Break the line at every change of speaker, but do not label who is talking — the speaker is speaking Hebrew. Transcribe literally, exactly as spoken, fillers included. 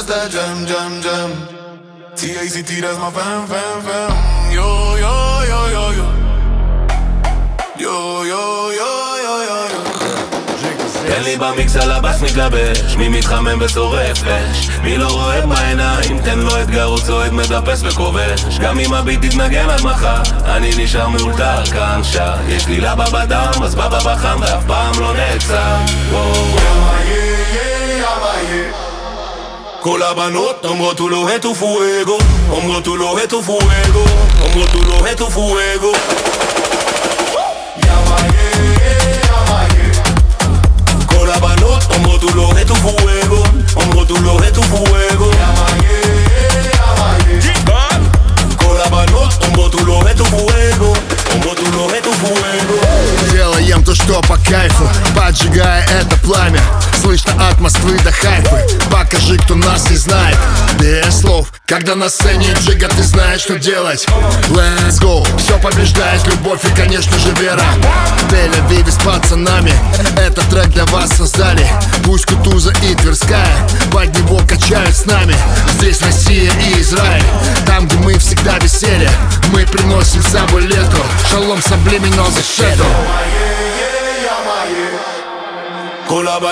that jam, jam, jam. T A C T, that's my fam, fam, fam. Yo, yo, yo, yo, yo. Yo, yo, yo, yo, yo, yo.
תן לי במיקס על הבאס מתלבש, מי מתחמם ושורף אש, מי לא רואה בעיניים, תן לו אתגר, הוא צועד מדפס וכובש. גם אם הביט תתנגן עד מחר, אני נשאר מאולתר כאן שר. יש לי לבה בדם, אז בבא בחם ואף פעם לא נעצר. כל הבנות אומרות הוא לא הטו פואגו, אומרות הוא לא הטו פואגו, אומרות הוא לא הטו פואגו. כל הבנות אומרות הוא לא הטו פואגו, אומרות הוא לא הטו פואגו. כל הבנות אומרות הוא לא הטו פואגו, אומרות הוא לא הטו פואגו.
Делаем то, что по кайфу, поджигая это пламя. Слышно от Москвы до Хайфы. Покажи, кто нас не знает. Без слов, когда на сцене Джига, ты знаешь, что делать. Let's go, все побеждает любовь и, конечно же, вера. Тель-Авиве с пацанами этот трек для вас создали. Пусть Кутуза и Тверская под него качают с нами. Здесь Россия и Израиль, там, где мы всегда веселье. Мы приносим с собой лето. Шалом, саблимино за шедо.